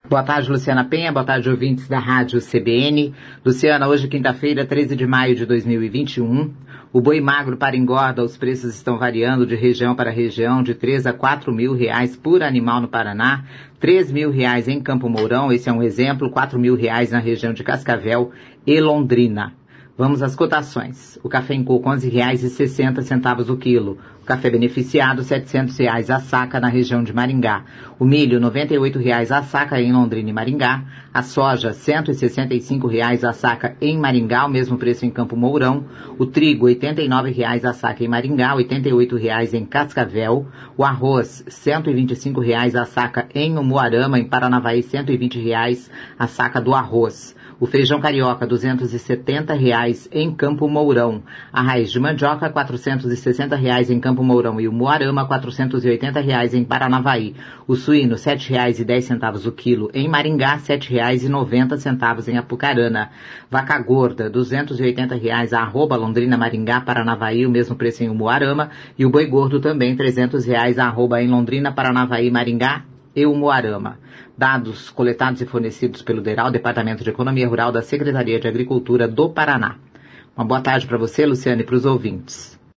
Boa tarde, Luciana Penha. Boa tarde, ouvintes da Rádio CBN. Luciana, hoje quinta-feira, 13 de maio de 2021. O boi magro para engorda, os preços estão variando de região para região, de 3 a 4 mil reais por animal no Paraná, 3 mil reais em Campo Mourão, esse é um exemplo, 4 mil reais na região de Cascavel e Londrina. Vamos às cotações. O café em coco, R$11,60 o quilo. O café beneficiado, R$700 a saca na região de Maringá. O milho, R$98 a saca em Londrina e Maringá. A soja, R$165 a saca em Maringá, o mesmo preço em Campo Mourão. O trigo, R$89 a saca em Maringá, R$88 em Cascavel. O arroz, R$125 a saca em Umuarama, em Paranavaí, R$120 a saca do arroz. O feijão carioca, R$270 em Campo Mourão. A raiz de mandioca, R$460 em Campo Mourão e o Umuarama, R$480 em Paranavaí. O suíno, R$7,10 o quilo em Maringá, R$7,90 em Apucarana. Vaca gorda, R$280 a arroba Londrina, Maringá, Paranavaí, o mesmo preço em Umuarama. E o boi gordo também, R$300 a arroba em Londrina, Paranavaí, Maringá e Umuarama. Dados coletados e fornecidos pelo DERAL, Departamento de Economia Rural da Secretaria de Agricultura do Paraná. Uma boa tarde para você, Luciane, e para os ouvintes.